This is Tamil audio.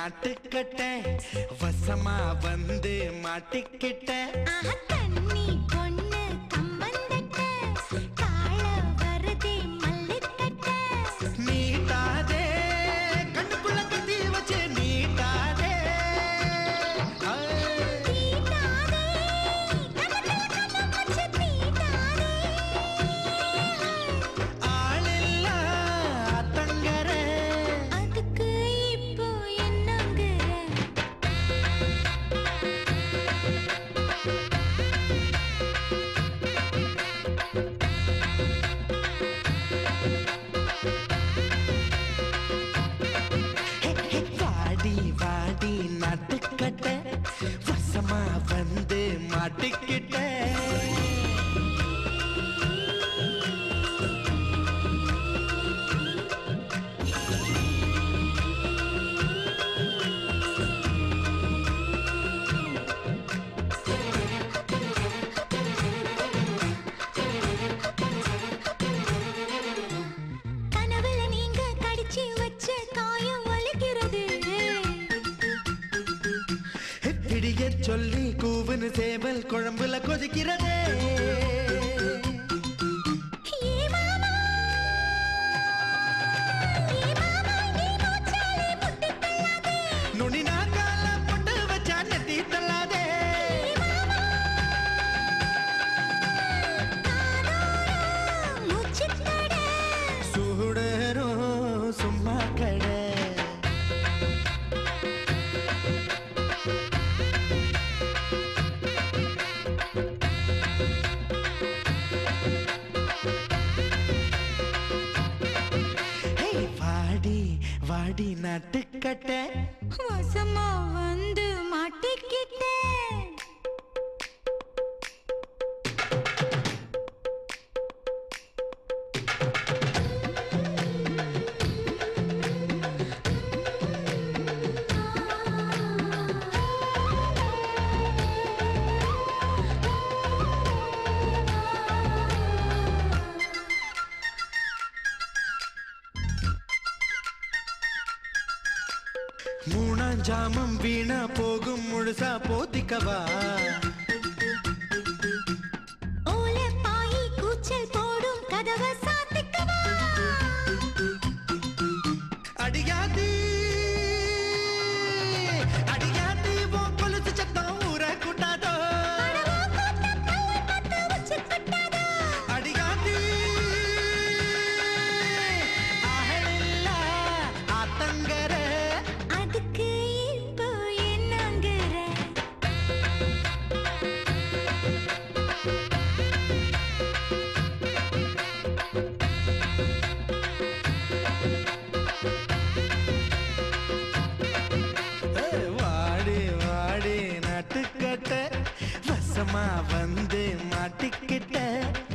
நாட்டுக்கட்ட வசமா வந்து மாட்டிக்கிட்ட தண்ணி பொண்ணு கம்மந்தட்ட காள வருதே மல்லித்தட்ட நீட்டாதே கண்ணுக்குள்ள கத்தி வச்சு நீட்டாதே தீட்டாதே கண்ணத்துல வச்சு தீட்டாதே ஆளில்லா அத்தங்கர அதுக்கு இப்போ என்னங்க வாடி வாடி நாட்டுக்கட்ட வசமா வந்து மாட்டிக்கிட்ட கனவுல நீங்க கடிச்சு வச்ச காயம் வலிக்கிறது பிடிய சொல்லி கூவுன்னு சேவல் குழம்புல கொதிக்கிறதே ஏ மாமா நீ மூச்சாலே முட்டி தள்ளாதே நுனி நாக்கால போட்டு வச்சா நெத்தி தள்ளாதே மூச்சு தட சூடரும் சும்மா கடை வாடி வாடி நாட்டுக்கட்ட வசமா வந்து மாட்டிக்கிட்டேன் மூணாஞ்சாமம் வீணா போகும் முழுசா போத்திக்கவா ஓல பாயி கூச்சல் போடும் கதவை சாத்திக்கவா அடியாதி அடியாதி ஓ கொலுசு சத்தம் ஊர கூட்டாதோ அடவா கூட்டம் தள்ளி பத்து உச்சி கொட்டாதா அடியாதி ஆஹலில்ல ஆத்தங்கர அதுக்கு இப்போ என்னங்கிற வாடி வாடி நாட்டுக்கட்ட வசமா வந்து மாட்டிக்கிட்ட